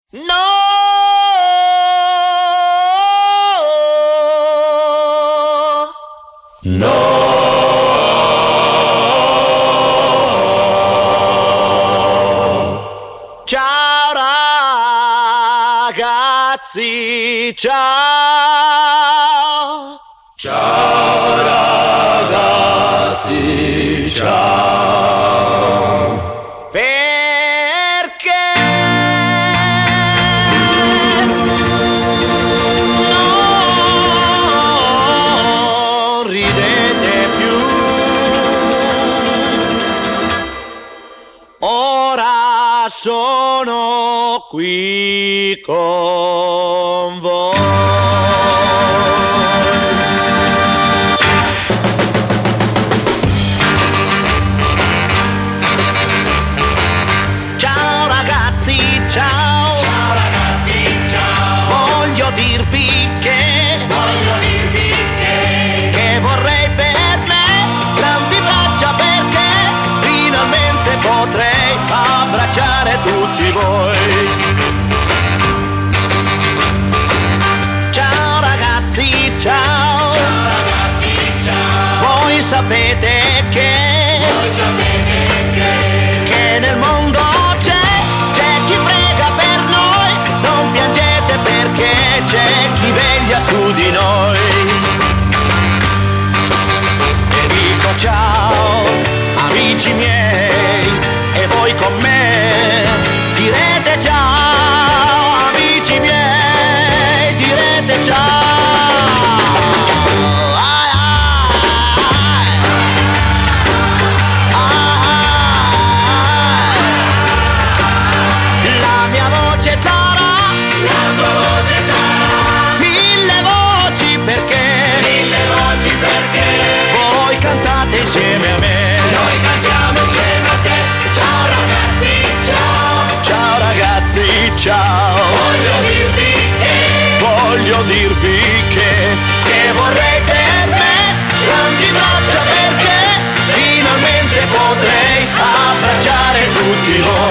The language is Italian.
No! Ciao ragazzi, ciao! Ciao ragazzi, ciao! Perché non ridete più? Ora sono qui con voi. Ciao ragazzi, ciao! Ciao ragazzi, ciao! Voglio dirvi che vorrei per me grandi braccia, perché finalmente potrei abbracciare tutti voi. Ciao ragazzi, ciao! Ciao ragazzi, ciao! Voi sapete che nel mondo c'è chi prega per noi, non piangete perché c'è chi veglia su di noi. E dico ciao, amici miei, e voi con me direte ciao, amici miei, direte ciao. Ai, la mia voce sarà, La tua voce sarà mille voci perché voi cantate insieme a me. noi cantiamo insieme a te. Ciao ragazzi, ciao! Ciao ragazzi, ciao! Voglio dirvi che vorrei per me grandi braccia, perché finalmente potrei abbracciare tutti voi.